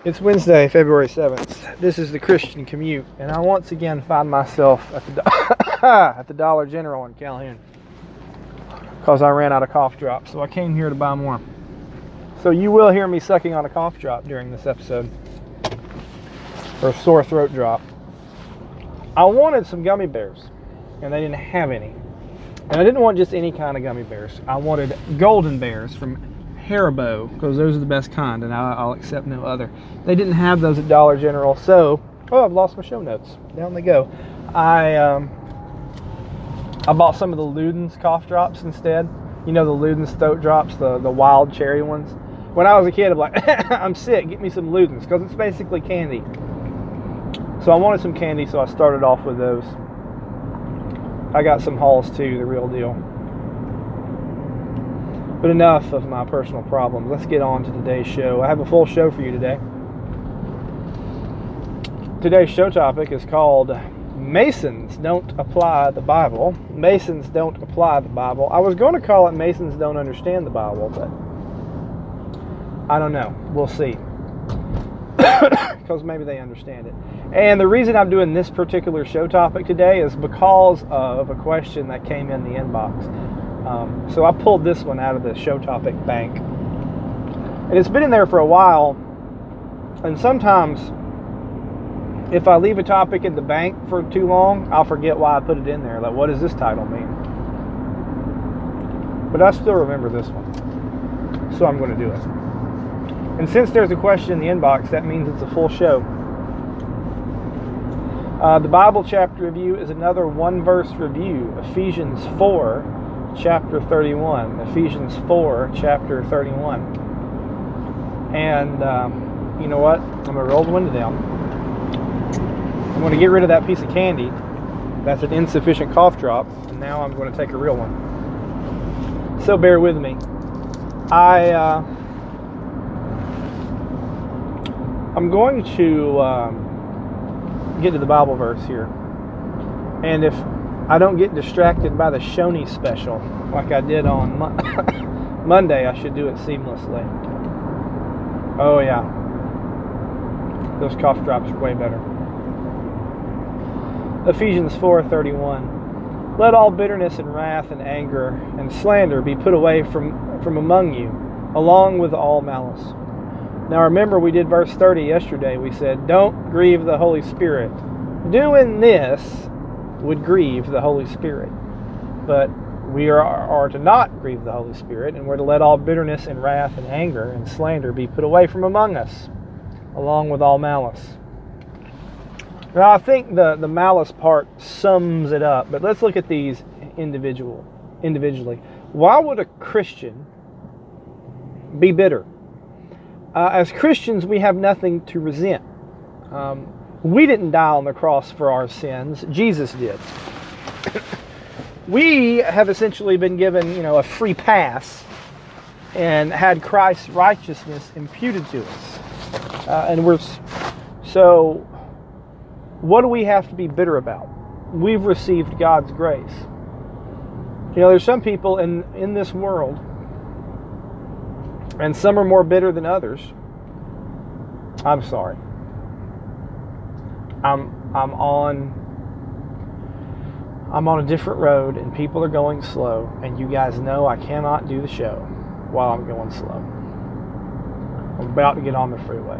It's Wednesday, February 7th. This is the Christian Commute, and I once again find myself at the at the Dollar General in Calhoun because I ran out of cough drops, so I came here to buy more. So you will hear me sucking on a cough drop during this episode, or a sore throat drop. I wanted some gummy bears, and they didn't have any. And I didn't want just any kind of gummy bears. I wanted golden bears from Haribo, because those are the best kind, and I'll accept no other. They didn't have those at Dollar General, so I've lost my show notes. Down they go. I bought some of the Luden's cough drops instead. You know, the Luden's throat drops, the wild cherry ones. When I was a kid, I'm like, I'm sick, get me some Luden's, because it's basically candy. So I wanted some candy, so I started off with those. I got some Halls too, the real deal. But enough of my personal problems. Let's get on to today's show. I have a full show for you today. Today's show topic is called Masons Don't Apply the Bible. Masons Don't Apply the Bible. I was going to call it Masons Don't Understand the Bible, but I don't know. We'll see. Because maybe they understand it. And the reason I'm doing this particular show topic today is because of a question that came in the inbox. So I pulled this one out of the show topic bank. And it's been in there for a while. And sometimes, if I leave a topic in the bank for too long, I'll forget why I put it in there. Like, what does this title mean? But I still remember this one. So I'm going to do it. And since there's a question in the inbox, that means it's a full show. The Bible chapter review is another one-verse review. Ephesians 4, chapter 31. Ephesians 4, chapter 31. And you know what? I'm going to roll the window down. I'm going to get rid of that piece of candy. That's an insufficient cough drop. And now I'm going to take a real one. So bear with me. I'm going to get to the Bible verse here. And if I don't get distracted by the Shoney special like I did on Monday, I should do it seamlessly. Oh yeah. Those cough drops are way better. Ephesians 4:31. Let all bitterness and wrath and anger and slander be put away from among you, along with all malice. Now remember, we did verse 30 yesterday. We said, don't grieve the Holy Spirit. Doing this would grieve the Holy Spirit. But we are to not grieve the Holy Spirit, and we're to let all bitterness and wrath and anger and slander be put away from among us, along with all malice. Now I think the malice part sums it up, but let's look at these individually. Why would a Christian be bitter? As Christians, we have nothing to resent. We didn't die on the cross for our sins. Jesus did. We have essentially been given, a free pass and had Christ's righteousness imputed to us. So what do we have to be bitter about? We've received God's grace. There's some people in this world, and some are more bitter than others. I'm sorry. I'm on a different road, and people are going slow, and you guys know I cannot do the show while I'm going slow. I'm about to get on the freeway.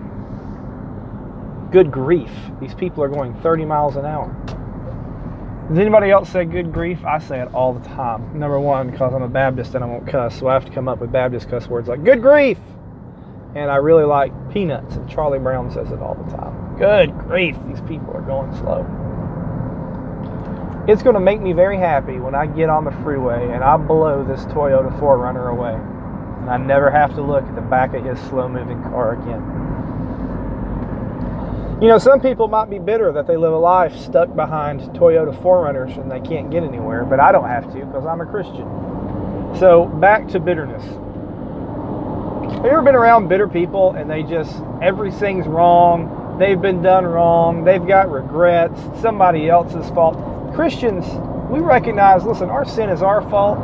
Good grief. These people are going 30 miles an hour. Does anybody else say good grief? I say it all the time. Number one, because I'm a Baptist and I won't cuss, so I have to come up with Baptist cuss words like good grief. And I really like Peanuts, and Charlie Brown says it all the time. Good grief, these people are going slow. It's going to make me very happy when I get on the freeway and I blow this Toyota 4Runner away, and I never have to look at the back of his slow-moving car again. Some people might be bitter that they live a life stuck behind Toyota 4Runners and they can't get anywhere, but I don't have to because I'm a Christian. So, back to bitterness. Have you ever been around bitter people and everything's wrong, they've been done wrong, they've got regrets, somebody else's fault? Christians, we recognize, listen, our sin is our fault.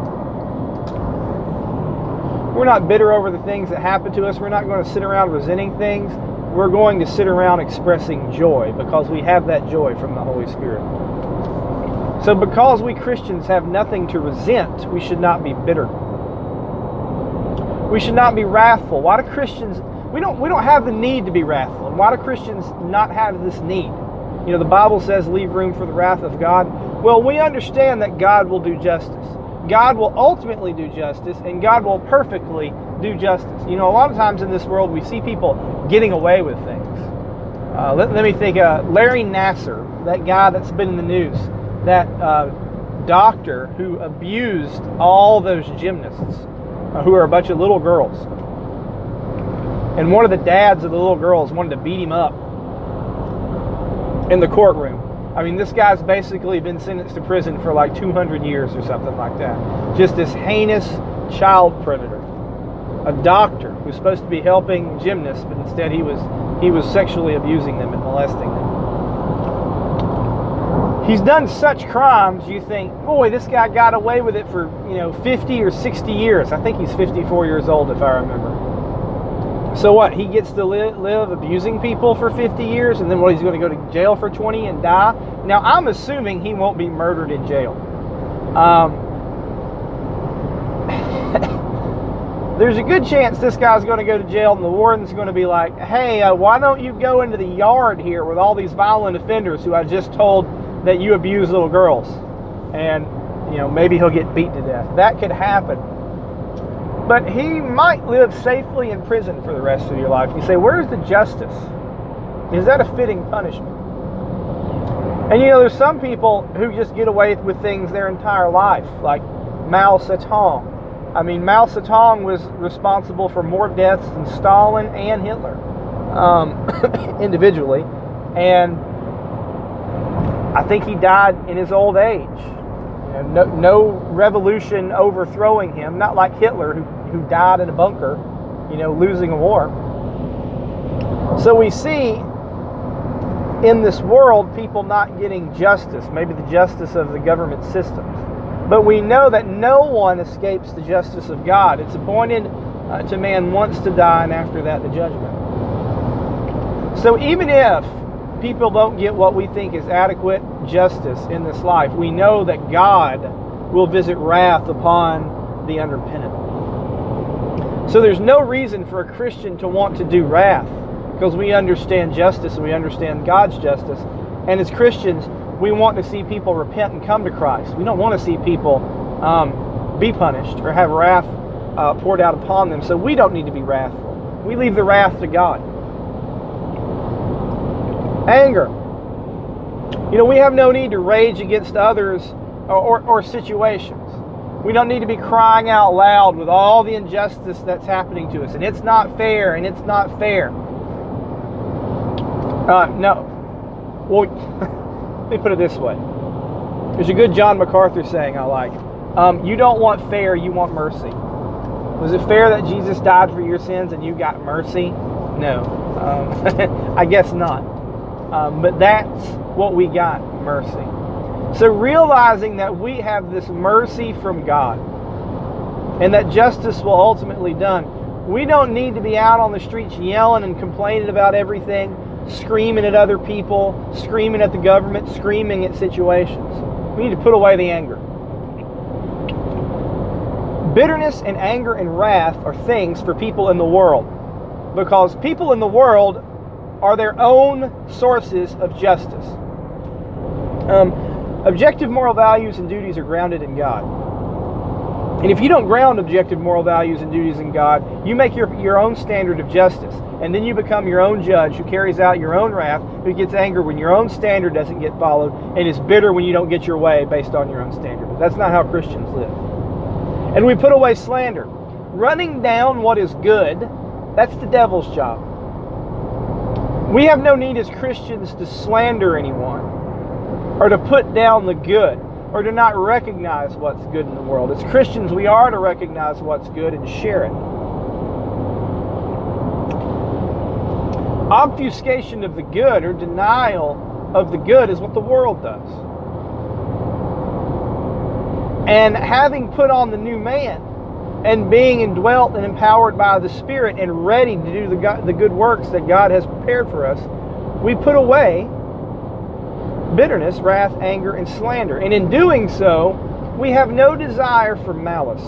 We're not bitter over the things that happen to us. We're not going to sit around resenting things. we're going to sit around expressing joy because we have that joy from the Holy Spirit. So because we Christians have nothing to resent, we should not be bitter. We should not be wrathful. Why do Christians, we don't have the need to be wrathful. And why do Christians not have this need? You know, the Bible says leave room for the wrath of God. Well, we understand that God will do justice. God will ultimately do justice, and God will perfectly do justice. You know, a lot of times in this world we see people getting away with things. Let me think, Larry Nasser, that guy that's been in the news, that doctor who abused all those gymnasts, who are a bunch of little girls. And one of the dads of the little girls wanted to beat him up in the courtroom. I mean, this guy's basically been sentenced to prison for like 200 years or something like that. Just this heinous child predator. A doctor who's supposed to be helping gymnasts, but instead he was sexually abusing them and molesting them. He's done such crimes, you think, boy, this guy got away with it for, 50 or 60 years. I think he's 54 years old, if I remember. So what, he gets to live abusing people for 50 years, and then what, he's going to go to jail for 20 and die? Now, I'm assuming he won't be murdered in jail. There's a good chance this guy's going to go to jail, and the warden's going to be like, hey, why don't you go into the yard here with all these violent offenders who I just told that you abuse little girls? And, maybe he'll get beat to death. That could happen. But he might live safely in prison for the rest of your life. You say, where's the justice? Is that a fitting punishment? And there's some people who just get away with things their entire life, like Mao Zedong. I mean, Mao Zedong was responsible for more deaths than Stalin and Hitler, individually. And I think he died in his old age. No revolution overthrowing him, not like Hitler who died in a bunker, losing a war. So we see in this world people not getting justice, maybe the justice of the government systems. But we know that no one escapes the justice of God. It's appointed to man once to die, and after that the judgment. So even if people don't get what we think is adequate justice in this life, we know that God will visit wrath upon the unrepentant. So there's no reason for a Christian to want to do wrath, because we understand justice and we understand God's justice. And as Christians, we want to see people repent and come to Christ. We don't want to see people be punished or have wrath poured out upon them. So we don't need to be wrathful. We leave the wrath to God. Anger. We have no need to rage against others or situations. We don't need to be crying out loud with all the injustice that's happening to us. And it's not fair, and it's not fair. No. Well, let me put it this way. There's a good John MacArthur saying I like. You don't want fair, you want mercy. Was it fair that Jesus died for your sins and you got mercy? No. I guess not. But that's what we got, mercy. So realizing that we have this mercy from God and that justice will ultimately be done, we don't need to be out on the streets yelling and complaining about everything, screaming at other people, screaming at the government, screaming at situations. We need to put away the anger. Bitterness and anger and wrath are things for people in the world, because people in the world are their own sources of justice. Objective moral values and duties are grounded in God. And if you don't ground objective moral values and duties in God, you make your own standard of justice. And then you become your own judge who carries out your own wrath, who gets angry when your own standard doesn't get followed, and is bitter when you don't get your way based on your own standard. But that's not how Christians live. And we put away slander. Running down what is good, that's the devil's job. We have no need as Christians to slander anyone, or to put down the good, or to not recognize what's good in the world. As Christians, we are to recognize what's good and share it. Obfuscation of the good, or denial of the good, is what the world does. And having put on the new man, and being indwelt and empowered by the Spirit and ready to do the good works that God has prepared for us, we put away bitterness, wrath, anger, and slander. And in doing so, we have no desire for malice.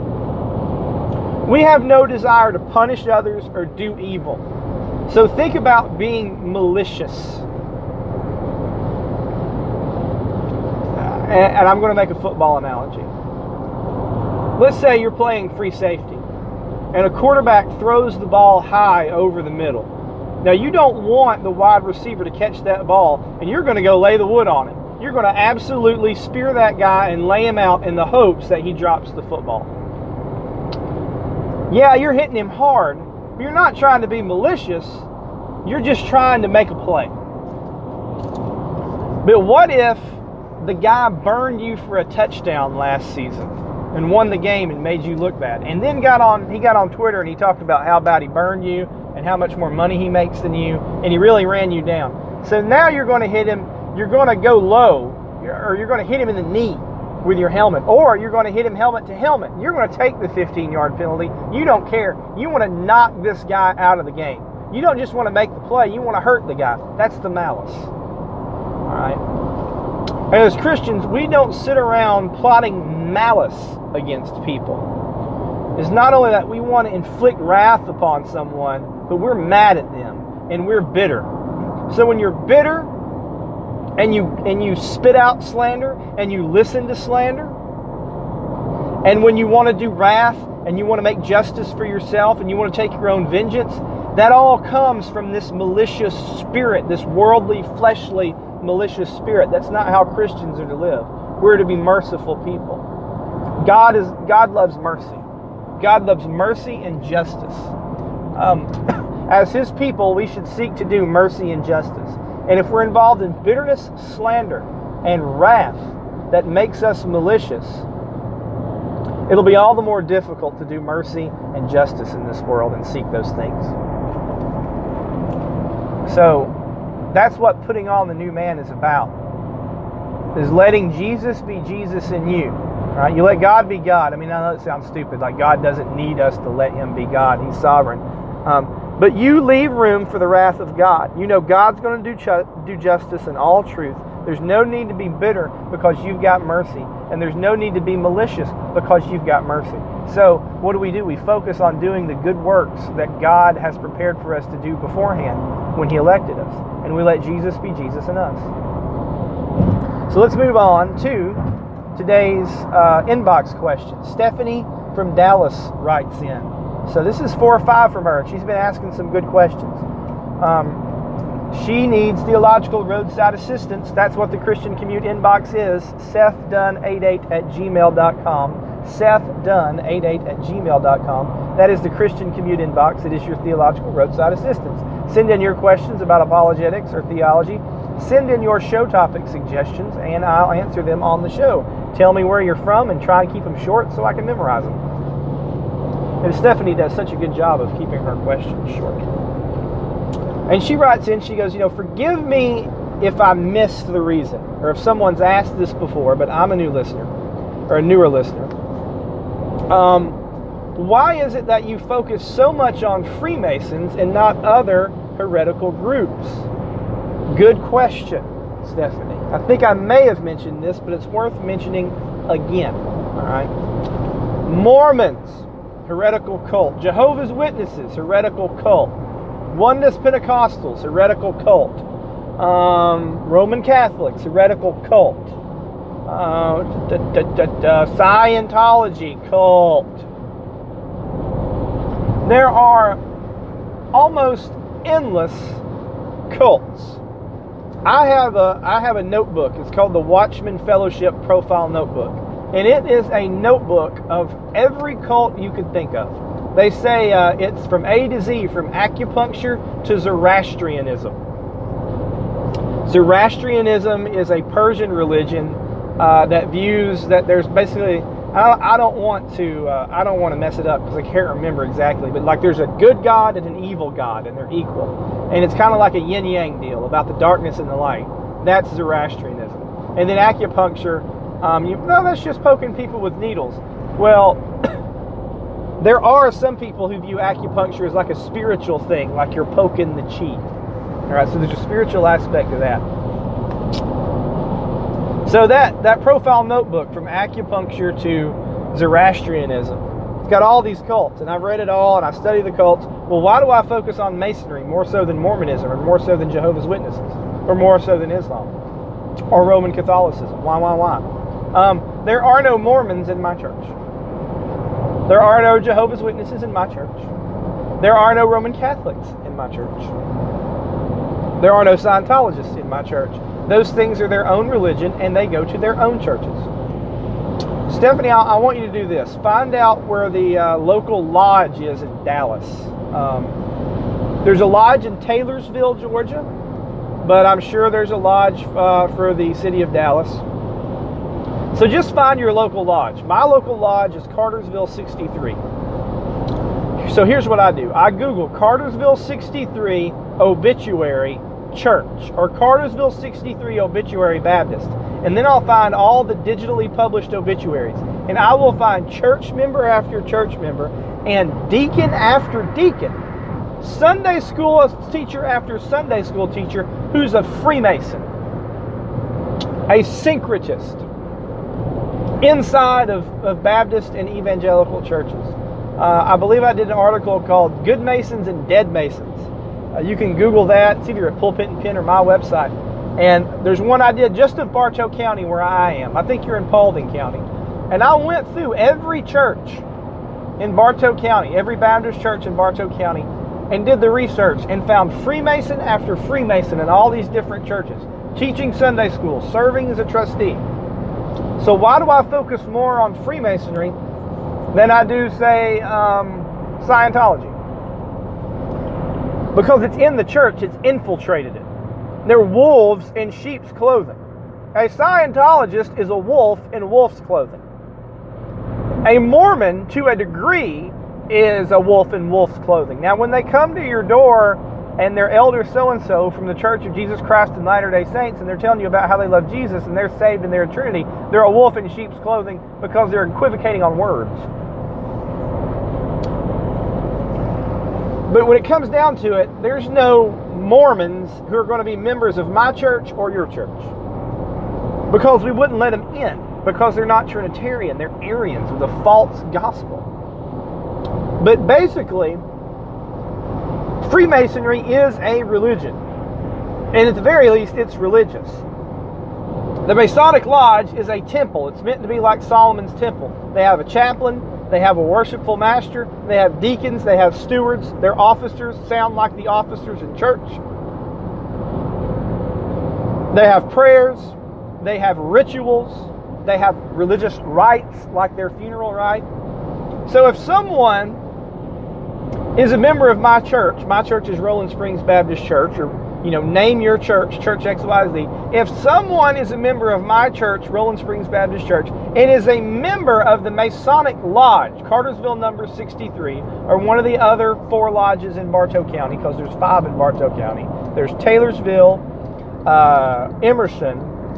We have no desire to punish others or do evil. So think about being malicious. And I'm going to make a football analogy. Let's say you're playing free safety, and a quarterback throws the ball high over the middle. Now, you don't want the wide receiver to catch that ball, and you're going to go lay the wood on it. You're going to absolutely spear that guy and lay him out in the hopes that he drops the football. Yeah, you're hitting him hard, but you're not trying to be malicious. You're just trying to make a play. But what if the guy burned you for a touchdown last season and won the game and made you look bad, and then he got on Twitter and he talked about how bad he burned you and how much more money he makes than you, and he really ran you down. So now you're going to hit him, you're going to go low, or you're going to hit him in the knee with your helmet, or you're going to hit him helmet to helmet. You're going to take the 15-yard penalty. You don't care. You want to knock this guy out of the game. You don't just want to make the play. You want to hurt the guy. That's the malice. All right? And as Christians, we don't sit around plotting malice against people. It's not only that we want to inflict wrath upon someone, but we're mad at them and we're bitter. So when you're bitter and you spit out slander and you listen to slander, and when you want to do wrath and you want to make justice for yourself and you want to take your own vengeance, that all comes from this malicious spirit, this worldly, fleshly, malicious spirit. That's not how Christians are to live. We're to be merciful people. God loves mercy. God loves mercy and justice. As His people, we should seek to do mercy and justice. And if we're involved in bitterness, slander, and wrath that makes us malicious, it'll be all the more difficult to do mercy and justice in this world and seek those things. So that's what putting on the new man is about, is letting Jesus be Jesus in you. Right? You let God be God. I mean, I know it sounds stupid, like God doesn't need us to let Him be God. He's sovereign. But you leave room for the wrath of God. You know God's going to do justice in all truth. There's no need to be bitter because you've got mercy. And there's no need to be malicious because you've got mercy. So what do? We focus on doing the good works that God has prepared for us to do beforehand when He elected us. And we let Jesus be Jesus in us. So let's move on to today's inbox question. Stephanie from Dallas writes in. So this is 4 or 5 from her. She's been asking some good questions. She needs theological roadside assistance. That's what the Christian Commute inbox is. SethDunn88@gmail.com. SethDunn88@gmail.com. That is the Christian Commute inbox. It is your theological roadside assistance. Send in your questions about apologetics or theology. Send in your show topic suggestions, and I'll answer them on the show. Tell me where you're from and try and keep them short so I can memorize them. And Stephanie does such a good job of keeping her questions short. And she writes in, she goes, forgive me if I missed the reason, or if someone's asked this before, but I'm a new listener, or a newer listener. Why is it that you focus so much on Freemasons and not other heretical groups? Good question, Stephanie. I think I may have mentioned this, but it's worth mentioning again. All right. Mormons, heretical cult. Jehovah's Witnesses, heretical cult. Oneness Pentecostals, heretical cult. Roman Catholics, heretical cult. Scientology cult. There are almost endless cults. I have a notebook. It's called the Watchman Fellowship Profile Notebook. And it is a notebook of every cult you could think of. They say it's from A to Z, from acupuncture to Zoroastrianism. Zoroastrianism is a Persian religion that views that there's basically, I don't want to mess it up because I can't remember exactly, but like there's a good God and an evil God, and they're equal. And it's kind of like a yin-yang deal about the darkness and the light. That's Zoroastrianism. And then acupuncture, that's just poking people with needles. Well, There are some people who view acupuncture as like a spiritual thing, like you're poking the chi. All right, so there's a spiritual aspect to that. So that profile notebook, from acupuncture to Zoroastrianism, it's got all these cults, and I've read it all, and I study the cults. Well, why do I focus on Masonry more so than Mormonism, or more so than Jehovah's Witnesses, or more so than Islam, or Roman Catholicism? Why? There are no Mormons in my church. There are no Jehovah's Witnesses in my church. There are no Roman Catholics in my church. There are no Scientologists in my church. Those things are their own religion, and they go to their own churches. Stephanie, I want you to do this. Find out where the local lodge is in Dallas. There's a lodge in Taylorsville, Georgia, but I'm sure there's a lodge for the city of Dallas. So just find your local lodge. My local lodge is Cartersville 63. So here's what I do. I Google Cartersville 63 obituary church, or Cartersville 63 obituary Baptist, and then I'll find all the digitally published obituaries, and I will find church member after church member, and deacon after deacon, Sunday school teacher after Sunday school teacher, who's a Freemason, a syncretist, inside of Baptist and evangelical churches. I believe I did an article called Good Masons and Dead Masons. You can Google that. It's either at Pulpit and Pen or my website. And there's one I did just of Bartow County, where I am. I think you're in Paulding County. And I went through every church in Bartow County, every Baptist church in Bartow County, and did the research and found Freemason after Freemason in all these different churches, teaching Sunday school, serving as a trustee. So why do I focus more on Freemasonry than I do, say, Scientology? Because it's in the church, it's infiltrated it. They're wolves in sheep's clothing. A Scientologist is a wolf in wolf's clothing. A Mormon, to a degree, is a wolf in wolf's clothing. Now, when they come to your door and they're elder so-and-so from the Church of Jesus Christ of Latter-day Saints, and they're telling you about how they love Jesus and they're saved and they're in Trinity, they're a wolf in sheep's clothing because they're equivocating on words. But when it comes down to it, there's no Mormons who are going to be members of my church or your church, because we wouldn't let them in, because they're not Trinitarian, they're Arians with a false gospel. But basically, Freemasonry is a religion, and at the very least, it's religious. The Masonic Lodge is a temple. It's meant to be like Solomon's temple. They have a chaplain, they have a worshipful master, they have deacons, they have stewards, their officers sound like the officers in church. They have prayers, they have rituals, they have religious rites like their funeral rite. So if someone is a member of my church is Rolling Springs Baptist Church, or name your church, Church XYZ. If someone is a member of my church, Rolling Springs Baptist Church, and is a member of the Masonic Lodge, Cartersville number 63, or one of the other 4 lodges in Bartow County, because there's 5 in Bartow County. There's Taylorsville, Emerson,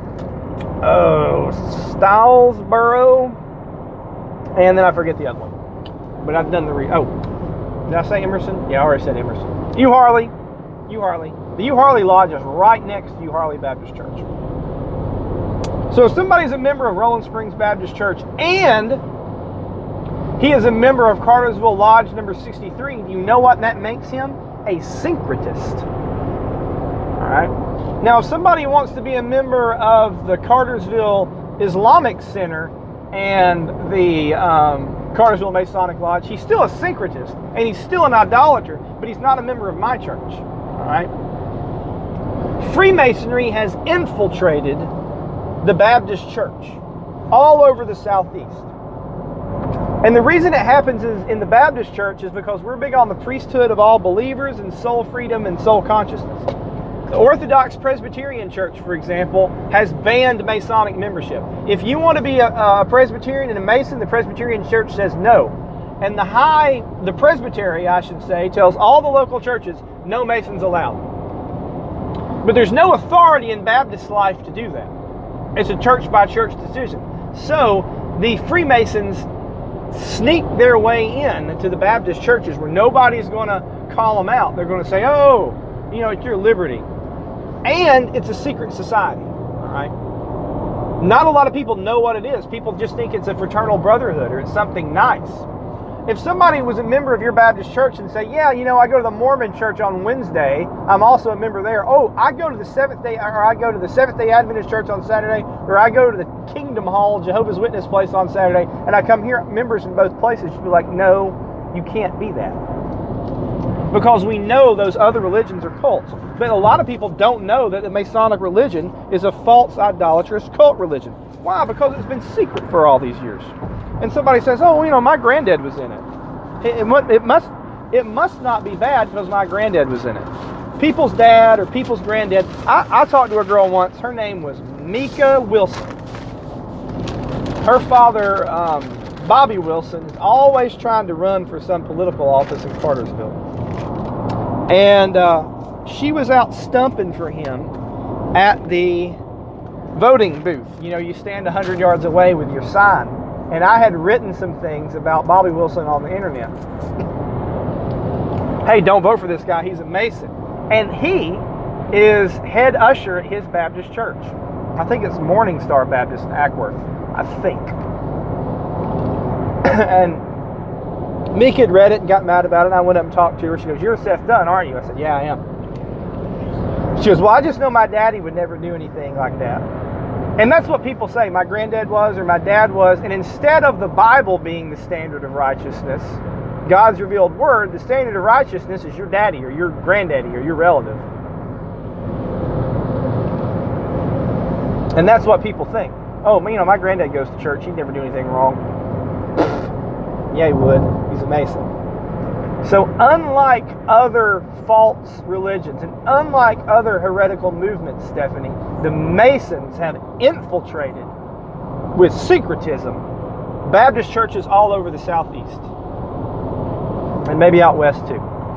Stylesboro, and then I forget the other one. But I've done did I say Emerson? Yeah, I already said Emerson. U Harley. The U Harley Lodge is right next to U Harley Baptist Church. So if somebody's a member of Rolling Springs Baptist Church and he is a member of Cartersville Lodge number 63, you know what that makes him? A syncretist. All right. Now, if somebody wants to be a member of the Cartersville Islamic Center and the Cartersville Masonic Lodge, he's still a syncretist and he's still an idolater, but he's not a member of my church. All right. Freemasonry has infiltrated the Baptist church all over the Southeast. And the reason it happens in the Baptist church is because we're big on the priesthood of all believers and soul freedom and soul consciousness. The Orthodox Presbyterian Church, for example, has banned Masonic membership. If you want to be a Presbyterian and a Mason, the Presbyterian Church says no. And the presbytery, I should say, tells all the local churches, no Masons allowed. But there's no authority in Baptist life to do that. It's a church-by-church decision. So the Freemasons sneak their way in to the Baptist churches where nobody's going to call them out. They're going to say, oh, it's your liberty. And it's a secret society, all right? Not a lot of people know what it is. People just think it's a fraternal brotherhood or it's something nice. If somebody was a member of your Baptist church and say, yeah, I go to the Mormon church on Wednesday, I'm also a member there. Oh, I go to the Seventh-day Adventist church on Saturday, or I go to the Kingdom Hall, Jehovah's Witness place on Saturday, and I come here, members in both places. You'd be like, no, you can't be that. Because we know those other religions are cults. But a lot of people don't know that the Masonic religion is a false, idolatrous cult religion. Why? Because it's been secret for all these years. And somebody says, oh, my granddad was in it. It must not be bad because my granddad was in it. People's dad or people's granddad. I talked to a girl once. Her name was Mika Wilson. Her father, Bobby Wilson, is always trying to run for some political office in Cartersville. And she was out stumping for him at the voting booth. You stand 100 yards away with your sign. And I had written some things about Bobby Wilson on the internet. Hey, don't vote for this guy. He's a Mason. And he is head usher at his Baptist church. I think it's Morning Star Baptist in Ackworth. I think. And Meek had read it and got mad about it. And I went up and talked to her. She goes, you're Seth Dunn, aren't you? I said, yeah, I am. She goes, well, I just know my daddy would never do anything like that. And that's what people say. My granddad was, or my dad was. And instead of the Bible being the standard of righteousness, God's revealed word, the standard of righteousness is your daddy or your granddaddy or your relative. And that's what people think. Oh, my granddad goes to church. He'd never do anything wrong. Yeah, he would. He's a Mason. So unlike other false religions and unlike other heretical movements, Stephanie, the Masons have infiltrated with syncretism Baptist churches all over the Southeast. And maybe out west too.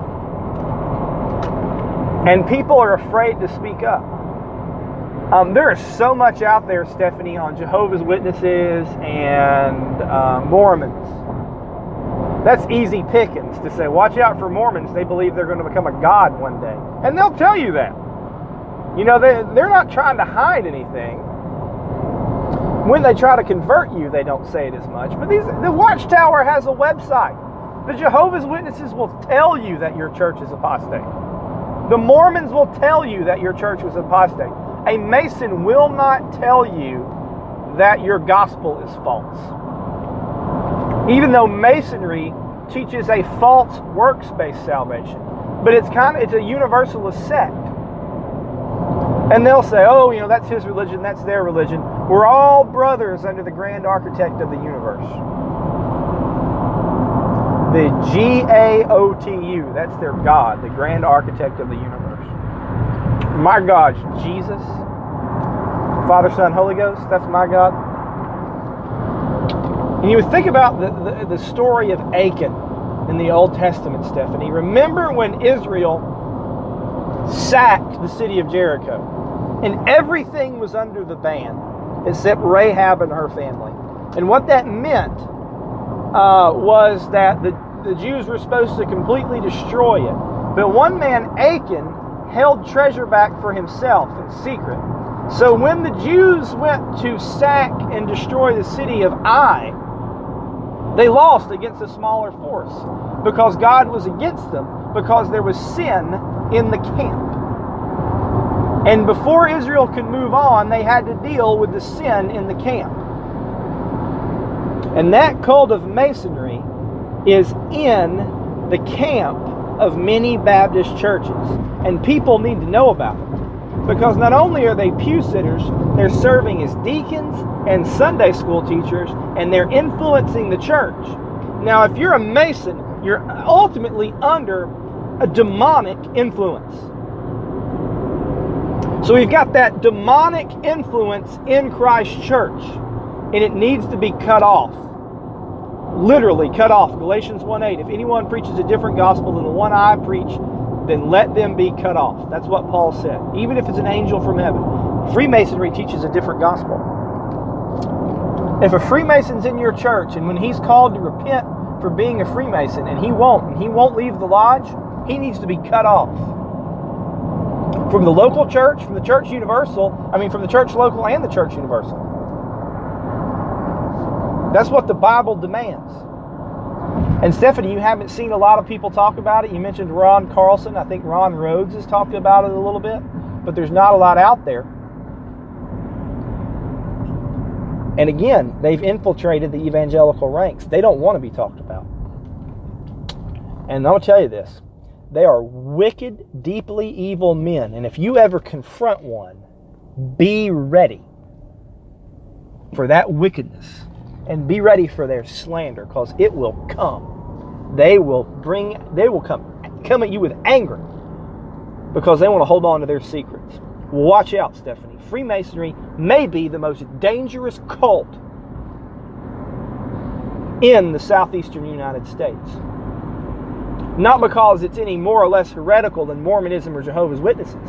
And people are afraid to speak up. There is so much out there, Stephanie, on Jehovah's Witnesses and Mormons. That's easy pickings to say, watch out for Mormons. They believe they're going to become a god one day. And they'll tell you that. They're not trying to hide anything. When they try to convert you, they don't say it as much. But the Watchtower has a website. The Jehovah's Witnesses will tell you that your church is apostate. The Mormons will tell you that your church was apostate. A Mason will not tell you that your gospel is false. Even though Masonry teaches a false works-based salvation. But it's a universalist sect. And they'll say, oh, that's his religion, that's their religion. We're all brothers under the grand architect of the universe. The G-A-O-T-U, that's their God, the grand architect of the universe. My God's Jesus, Father, Son, Holy Ghost, that's my God. And you would think about the story of Achan in the Old Testament, Stephanie. Remember when Israel sacked the city of Jericho and everything was under the ban except Rahab and her family. And what that meant was that the Jews were supposed to completely destroy it. But one man, Achan, held treasure back for himself in secret. So when the Jews went to sack and destroy the city of Ai, they lost against a smaller force because God was against them because there was sin in the camp. And before Israel could move on, they had to deal with the sin in the camp. And that cult of Masonry is in the camp of many Baptist churches. And people need to know about it. Because not only are they pew sitters, they're serving as deacons and Sunday school teachers, and they're influencing the church. Now, if you're a Mason, you're ultimately under a demonic influence. So we've got that demonic influence in Christ's church, and it needs to be cut off. Literally cut off. Galatians 1:8. If anyone preaches a different gospel than the one I preach, then let them be cut off. That's what Paul said. Even if it's an angel from heaven. Freemasonry teaches a different gospel. If a Freemason's in your church and when he's called to repent for being a Freemason and he won't leave the lodge, he needs to be cut off. From the local church, from the church universal, from the church local and the church universal. That's what the Bible demands. And Stephanie, you haven't seen a lot of people talk about it. You mentioned Ron Carlson. I think Ron Rhodes has talked about it a little bit, but there's not a lot out there. And again, they've infiltrated the evangelical ranks. They don't want to be talked about. And I'm going to tell you this. They are wicked, deeply evil men. And if you ever confront one, be ready for that wickedness. And be ready for their slander, because it will come. They will come at you with anger because they want to hold on to their secrets. Watch out, Stephanie. Freemasonry may be the most dangerous cult in the southeastern United States. Not because it's any more or less heretical than Mormonism or Jehovah's Witnesses,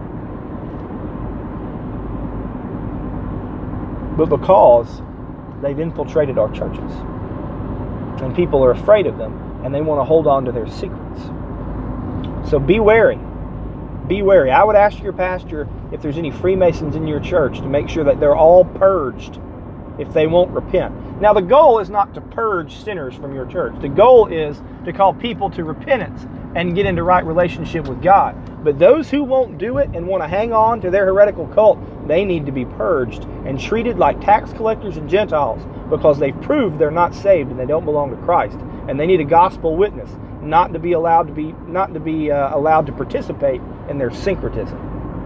but because they've infiltrated our churches. And people are afraid of them, and they want to hold on to their secrets. So be wary. Be wary. I would ask your pastor if there's any Freemasons in your church to make sure that they're all purged if they won't repent. Now, the goal is not to purge sinners from your church. The goal is to call people to repentance and get into right relationship with God. But those who won't do it and want to hang on to their heretical cult, they need to be purged and treated like tax collectors and Gentiles, because they've proved they're not saved and they don't belong to Christ. And they need a gospel witness, not to be allowed to participate in their syncretism.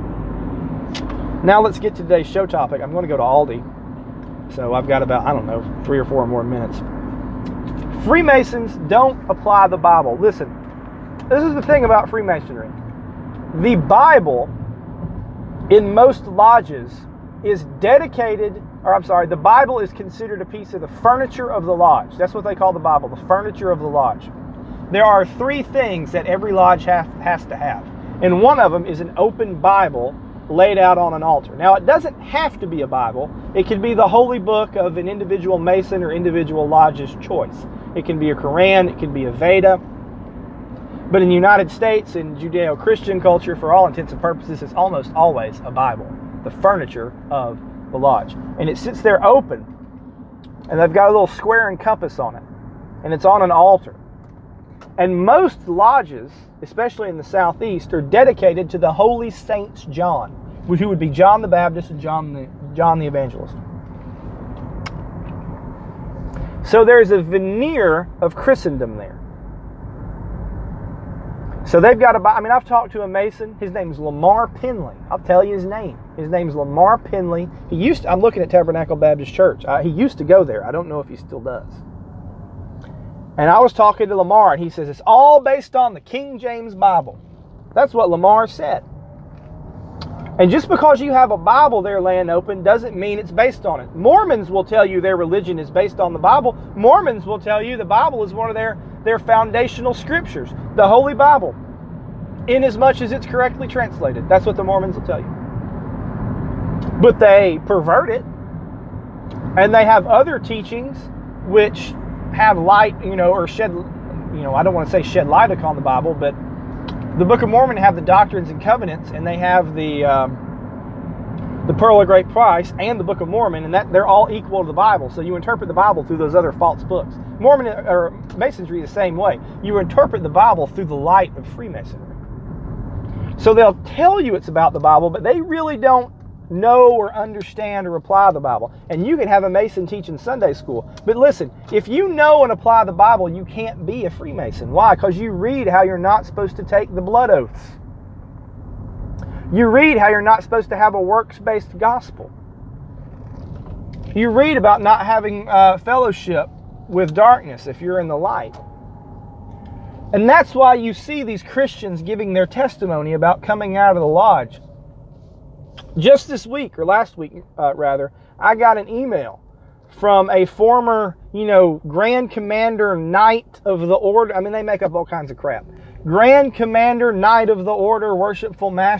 Now let's get to today's show topic. I'm going to go to Aldi. So I've got about, 3 or 4 more minutes. Freemasons don't apply the Bible. Listen, this is the thing about Freemasonry. The Bible, in most lodges, is the Bible is considered a piece of the furniture of the lodge. That's what they call the Bible, the furniture of the lodge. There are 3 things that every lodge has to have. And one of them is an open Bible laid out on an altar. Now, it doesn't have to be a Bible. It can be the holy book of an individual Mason or individual lodge's choice. It can be a Quran, it can be a Veda. But in the United States, in Judeo-Christian culture, for all intents and purposes, it's almost always a Bible, the furniture of the lodge. And it sits there open, and they've got a little square and compass on it, and it's on an altar. And most lodges, especially in the Southeast, are dedicated to the holy Saints John, who would be John the Baptist and John the Evangelist. So there's a veneer of Christendom there. So they've got I've talked to a Mason. His name's Lamar Penley. I'll tell you his name. His name's Lamar Penley. I'm looking at Tabernacle Baptist Church. He used to go there. I don't know if he still does. And I was talking to Lamar, and he says it's all based on the King James Bible. That's what Lamar said. And just because you have a Bible there laying open doesn't mean it's based on it. Mormons will tell you their religion is based on the Bible. Mormons will tell you the Bible is one of their foundational scriptures, the Holy Bible, inasmuch as it's correctly translated. That's what the Mormons will tell you. But they pervert it, and they have other teachings which have light, or shed, I don't want to say shed light upon the Bible, but the Book of Mormon have the Doctrines and Covenants, and they have the Pearl of Great Price and the Book of Mormon, and that they're all equal to the Bible. So you interpret the Bible through those other false books. Mormon or Masonry the same way. You interpret the Bible through the light of Freemasonry. So they'll tell you it's about the Bible, but they really don't know or understand or apply the Bible. And you can have a Mason teach in Sunday school. But listen, if you know and apply the Bible, you can't be a Freemason. Why? Because you read how you're not supposed to take the blood oaths. You read how you're not supposed to have a works-based gospel. You read about not having fellowship with darkness if you're in the light. And that's why you see these Christians giving their testimony about coming out of the lodge. Just this week, or last week rather, I got an email from a former, Grand Commander, Knight of the Order. They make up all kinds of crap. Grand Commander, Knight of the Order, Worshipful Master,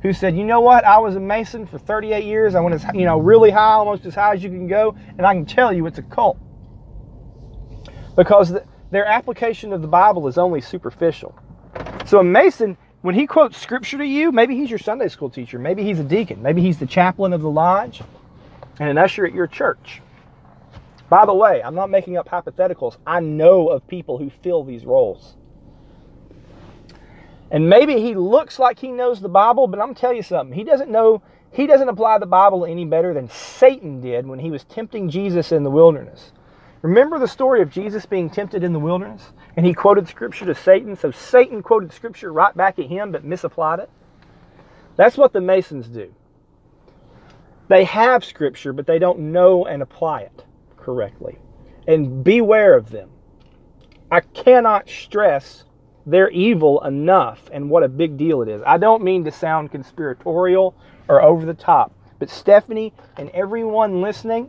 who said, you know what, I was a Mason for 38 years. I went as, really high, almost as high as you can go. And I can tell you it's a cult. Because their application of the Bible is only superficial. So a Mason, when he quotes scripture to you, maybe he's your Sunday school teacher. Maybe he's a deacon. Maybe he's the chaplain of the lodge and an usher at your church. By the way, I'm not making up hypotheticals. I know of people who fill these roles. And maybe he looks like he knows the Bible, but I'm going to tell you something. He doesn't apply the Bible any better than Satan did when he was tempting Jesus in the wilderness. Remember the story of Jesus being tempted in the wilderness? And he quoted scripture to Satan, so Satan quoted scripture right back at him, but misapplied it. That's what the Masons do. They have scripture, but they don't know and apply it correctly. And beware of them. I cannot stress their evil enough and what a big deal it is. I don't mean to sound conspiratorial or over the top, but Stephanie and everyone listening,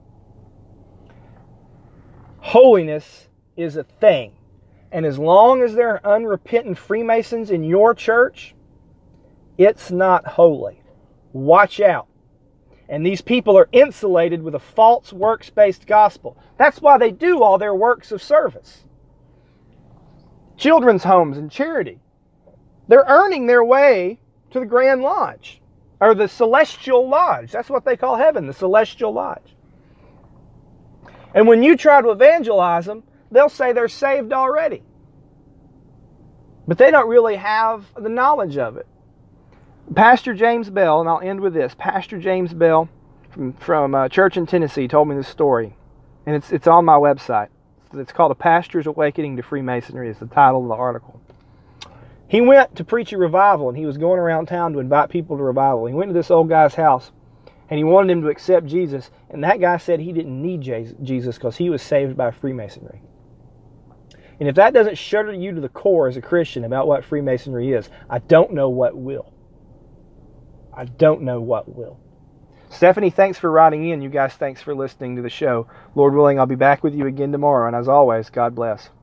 holiness is a thing. And as long as there are unrepentant Freemasons in your church, it's not holy. Watch out. And these people are insulated with a false works-based gospel. That's why they do all their works of service. Children's homes and charity. They're earning their way to the Grand Lodge, or the Celestial Lodge. That's what they call heaven, the Celestial Lodge. And when you try to evangelize them, they'll say they're saved already. But they don't really have the knowledge of it. Pastor James Bell, and I'll end with this. Pastor James Bell from a church in Tennessee told me this story. And it's on my website. It's called A Pastor's Awakening to Freemasonry is the title of the article. He went to preach a revival, and he was going around town to invite people to revival. He went to this old guy's house, and he wanted him to accept Jesus. And that guy said he didn't need Jesus because he was saved by Freemasonry. And if that doesn't shudder you to the core as a Christian about what Freemasonry is, I don't know what will. I don't know what will. Stephanie, thanks for writing in. You guys, thanks for listening to the show. Lord willing, I'll be back with you again tomorrow. And as always, God bless.